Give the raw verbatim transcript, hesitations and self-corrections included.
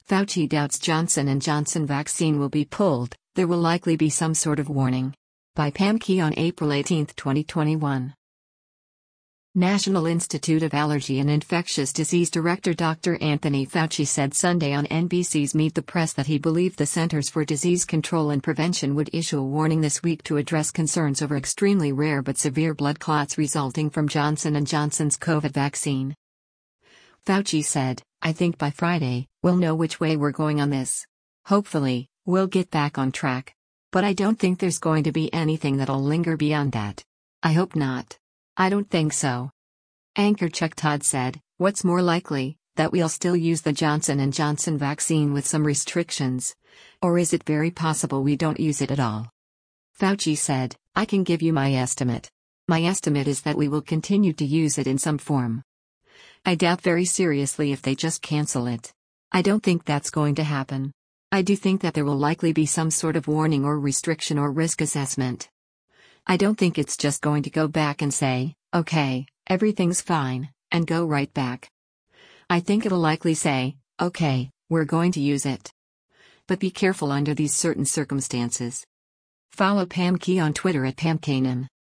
Fauci doubts Johnson and Johnson vaccine will be pulled, there will likely be some sort of warning. By Pam Key on April eighteenth, twenty twenty-one. National Institute of Allergy and Infectious Disease Director Doctor Anthony Fauci said Sunday on N B C's Meet the Press that he believed the Centers for Disease Control and Prevention would issue a warning this week to address concerns over extremely rare but severe blood clots resulting from Johnson and Johnson's COVID vaccine. Fauci said, "I think by Friday, we'll know which way we're going on this. Hopefully, we'll get back on track. But I don't think there's going to be anything that'll linger beyond that. I hope not. I don't think so." Anchor Chuck Todd said, "What's more likely, that we'll still use the Johnson and Johnson vaccine with some restrictions? Or is it very possible we don't use it at all?" Fauci said, "I can give you my estimate. My estimate is that we will continue to use it in some form. I doubt very seriously if they just cancel it. I don't think that's going to happen. I do think that there will likely be some sort of warning or restriction or risk assessment. I don't think it's just going to go back and say, okay, everything's fine, and go right back. I think it'll likely say, okay, we're going to use it. But be careful under these certain circumstances." Follow Pam Key on Twitter at Pam Kanan.